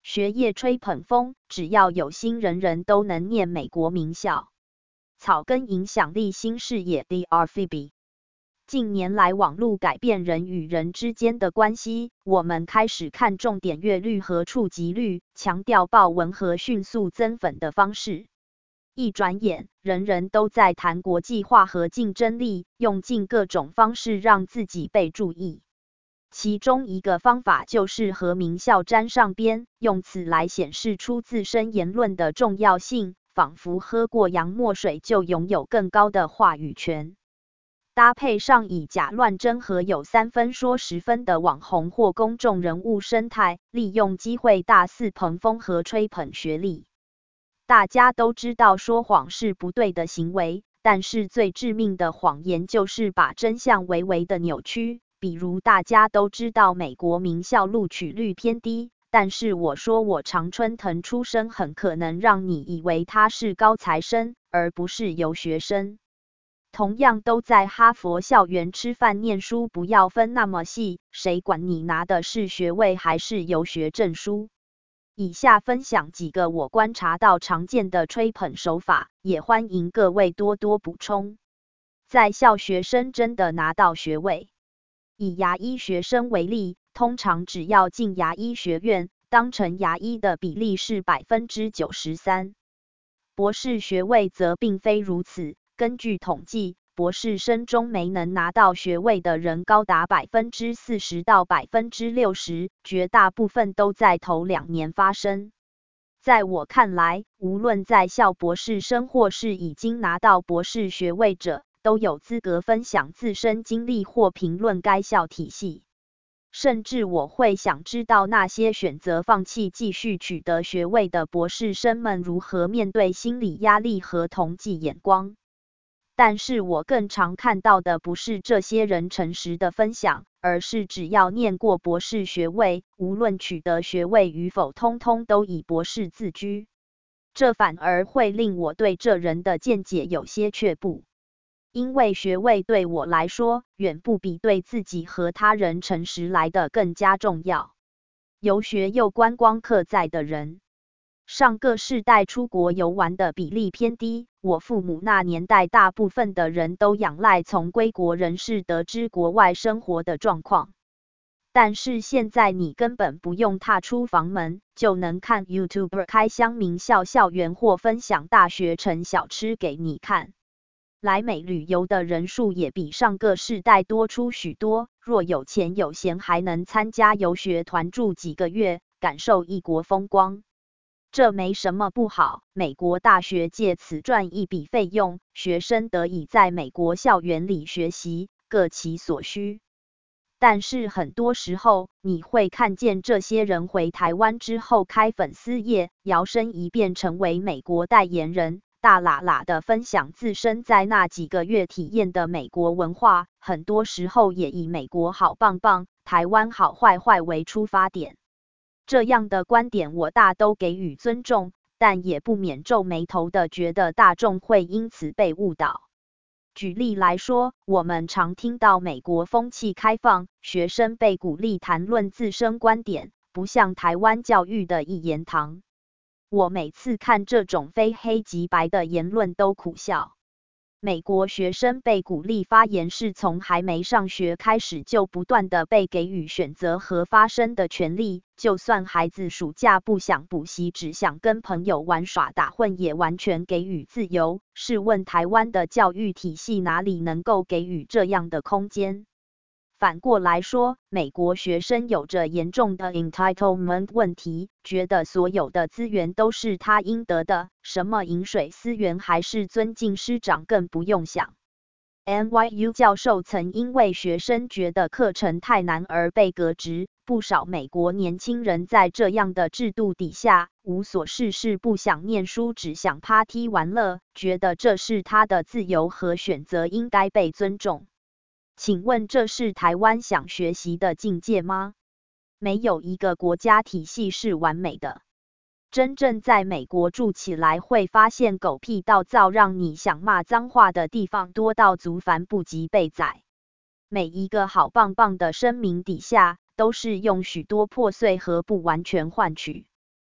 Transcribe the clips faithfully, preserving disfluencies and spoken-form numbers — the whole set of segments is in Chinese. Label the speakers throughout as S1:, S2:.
S1: 学业吹捧风，只要有心，人人都能念美国名校。草根影响力新视野 D R F B。近年来，网络改变人与人之间的关系，我们开始看重点阅率和触及率，强调爆文和迅速增粉的方式。一转眼，人人都在谈国际化和竞争力，用尽各种方式让自己被注意。其中一个方法就是和名校沾上边，用此来显示出自身言论的重要性，仿佛喝过洋墨水就拥有更高的话语权。搭配上以假乱真和有三分说十分的网红或公众人物生态，利用机会大肆捧风和吹捧学历。大家都知道说谎是不对的行为，但是最致命的谎言就是把真相微微的扭曲。比如大家都知道美国名校录取率偏低，但是我说我常春藤出身，很可能让你以为他是高材生，而不是游学生。同样都在哈佛校园吃饭念书，不要分那么细，谁管你拿的是学位还是游学证书。以下分享几个我观察到常见的吹捧手法，也欢迎各位多多补充。在校学生真的拿到学位。以牙医学生为例，通常只要进牙医学院，当成牙医的比例是 百分之九十三。博士学位则并非如此，根据统计，博士生中没能拿到学位的人高达 百分之四十 到 百分之六十， 绝大部分都在头两年发生。在我看来，无论在校博士生或是已经拿到博士学位者，都有资格分享自身经历或评论该校体系。甚至我会想知道那些选择放弃继续取得学位的博士生们如何面对心理压力和同济眼光。但是我更常看到的不是这些人诚实的分享，而是只要念过博士学位，无论取得学位与否，通通都以博士自居。这反而会令我对这人的见解有些却步。因为学位对我来说，远不比对自己和他人诚实来的更加重要。游学又观光客在的人，上个世代出国游玩的比例偏低，我父母那年代大部分的人都仰赖从归国人士得知国外生活的状况。但是现在你根本不用踏出房门，就能看 YouTuber 开箱名校校园或分享大学城小吃给你看。来美旅游的人数也比上个世代多出许多，若有钱有闲，还能参加游学团住几个月，感受异国风光。这没什么不好，美国大学借此赚一笔费用，学生得以在美国校园里学习，各其所需。但是很多时候，你会看见这些人回台湾之后开粉丝页，摇身一变成为美国代言人，大喇喇的分享自身在那几个月体验的美国文化，很多时候也以美国好棒棒，台湾好坏坏为出发点。这样的观点我大都给予尊重，但也不免皱眉头的觉得大众会因此被误导。举例来说，我们常听到美国风气开放，学生被鼓励谈论自身观点，不像台湾教育的一言堂。我每次看这种非黑即白的言论都苦笑。美国学生被鼓励发言是从还没上学开始就不断的被给予选择和发声的权利，就算孩子暑假不想补习，只想跟朋友玩耍打混，也完全给予自由。试问台湾的教育体系哪里能够给予这样的空间？反过来说，美国学生有着严重的 entitlement 问题，觉得所有的资源都是他应得的，什么饮水思源还是尊敬师长更不用想。N Y U 教授曾因为学生觉得课程太难而被革职，不少美国年轻人在这样的制度底下，无所事事，不想念书，只想 party 玩乐，觉得这是他的自由和选择，应该被尊重。请问这是台湾想学习的境界吗？没有一个国家体系是完美的。真正在美国住起来，会发现狗屁倒灶，让你想骂脏话的地方多到足烦不及被宰。每一个好棒棒的声明底下，都是用许多破碎和不完全换取。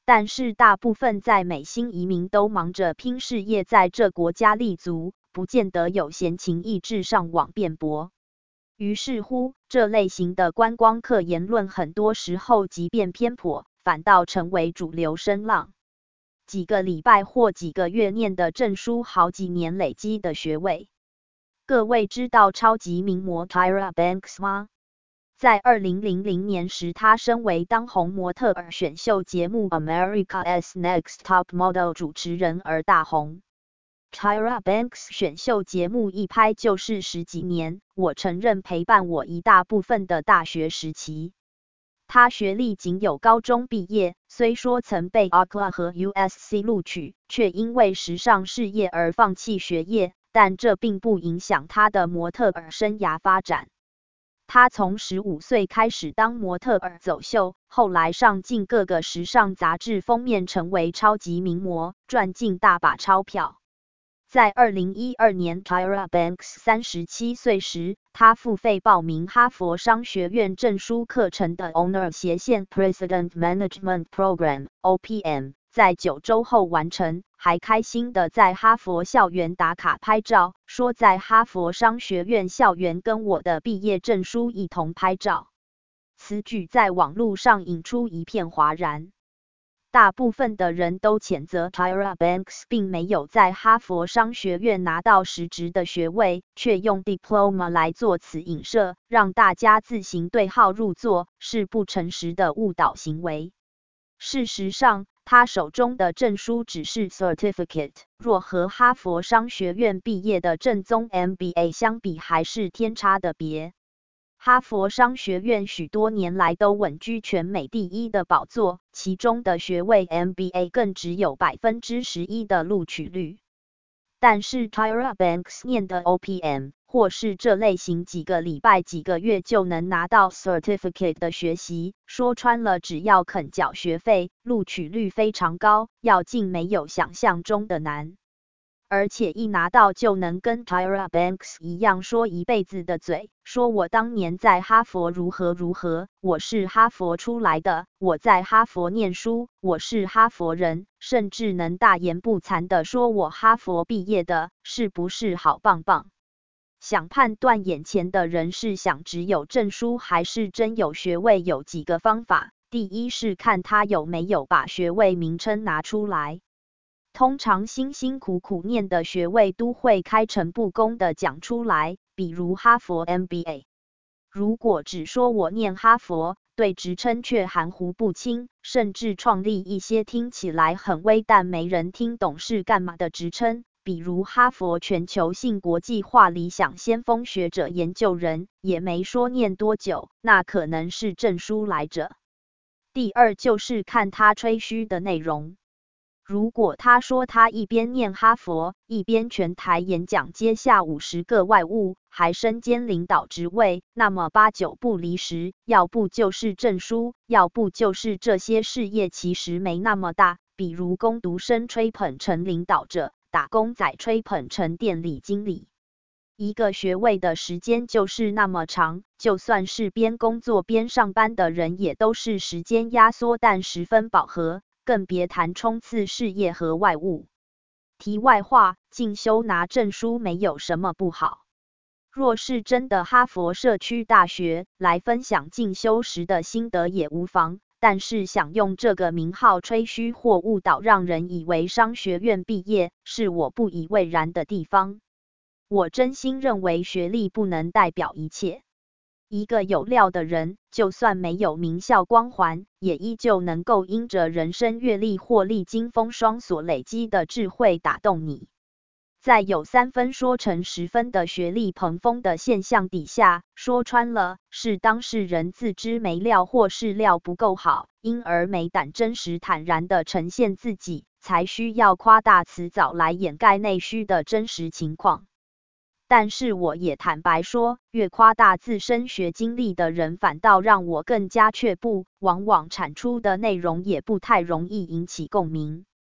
S1: 但是大部分在美新移民都忙着拼事业，在这国家立足，不见得有闲情逸致上网辩驳。于是乎，这类型的观光客言论很多时候即便偏颇，反倒成为主流声浪。几个礼拜或几个月念的证书，好几年累积的学位。各位知道超级名模 Tyra Banks 吗？在二零零零年时，她身为当红模特儿选秀节目 America's Next Top Model 主持人而大红。Tyra Banks 选秀节目一拍就是十几年，我承认陪伴我一大部分的大学时期。她学历仅有高中毕业，虽说曾被 O C L A 和 U S C 录取，却因为时尚事业而放弃学业，但这并不影响她的模特儿生涯发展。她从十五岁开始当模特儿走秀，后来上进各个时尚杂志封面，成为超级名模，赚进大把钞票。在二零一二年 Tyra Banks 三十七岁时，她付费报名哈佛商学院证书课程的 Honor 斜线 President Management Program O P M， 在九周后完成，还开心的在哈佛校园打卡拍照，说在哈佛商学院校园跟我的毕业证书一同拍照。此举在网络上引出一片哗然。大部分的人都谴责 Tyra Banks 并没有在哈佛商学院拿到实质的学位，却用 diploma 来做此影射，让大家自行对号入座，是不诚实的误导行为。事实上，他手中的证书只是 certificate， 若和哈佛商学院毕业的正宗 M B A 相比，还是天差的别。哈佛商学院许多年来都稳居全美第一的宝座，其中的学位 M B A 更只有 百分之十一 的录取率。但是 Tyra Banks 念的 O P M， 或是这类型几个礼拜几个月就能拿到 certificate 的学习，说穿了只要肯缴学费，录取率非常高，要进没有想象中的难。而且一拿到就能跟 Tyra Banks 一样说一辈子的嘴，说我当年在哈佛如何如何，我是哈佛出来的，我在哈佛念书，我是哈佛人，甚至能大言不惭的说我哈佛毕业的，是不是好棒棒？想判断眼前的人是想只有证书还是真有学位，有几个方法。第一是看他有没有把学位名称拿出来。通常辛辛苦苦念的学位都会开诚布公的讲出来，比如哈佛 M B A。如果只说我念哈佛，对职称却含糊不清，甚至创立一些听起来很威但没人听懂是干嘛的职称，比如哈佛全球性国际化理想先锋学者研究人，也没说念多久，那可能是证书来着。第二就是看他吹嘘的内容。如果他说他一边念哈佛，一边全台演讲接下五十个外务，还身兼领导职位，那么八九不离十，要不就是证书，要不就是这些事业其实没那么大，比如工读生吹捧成领导者，打工仔吹捧成店里经理。一个学位的时间就是那么长，就算是边工作边上班的人也都是时间压缩但十分饱和，更别谈冲刺事业和外务。题外话，进修拿证书没有什么不好。若是真的哈佛社区大学，来分享进修时的心得也无妨，但是想用这个名号吹嘘或误导让人以为商学院毕业，是我不以为然的地方。我真心认为学历不能代表一切。一个有料的人，就算没有名校光环，也依旧能够因着人生阅历或历经风霜所累积的智慧打动你。在有三分说成十分的学历膨风的现象底下，说穿了，是当事人自知没料或是料不够好，因而没胆真实坦然地呈现自己，才需要夸大辞藻来掩盖内需的真实情况。但是我也坦白说，越夸大自身学经历的人，反倒让我更加却步，往往产出的内容也不太容易引起共鸣。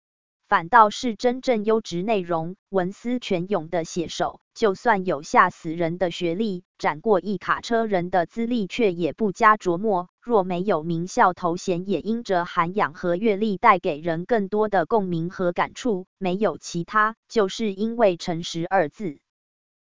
S1: 反倒是真正优质内容、文思泉涌的写手，就算有吓死人的学历，斩过一卡车人的资历，却也不加琢磨。若没有名校头衔，也因着涵养和阅历带给人更多的共鸣和感触。没有其他，就是因为诚实二字。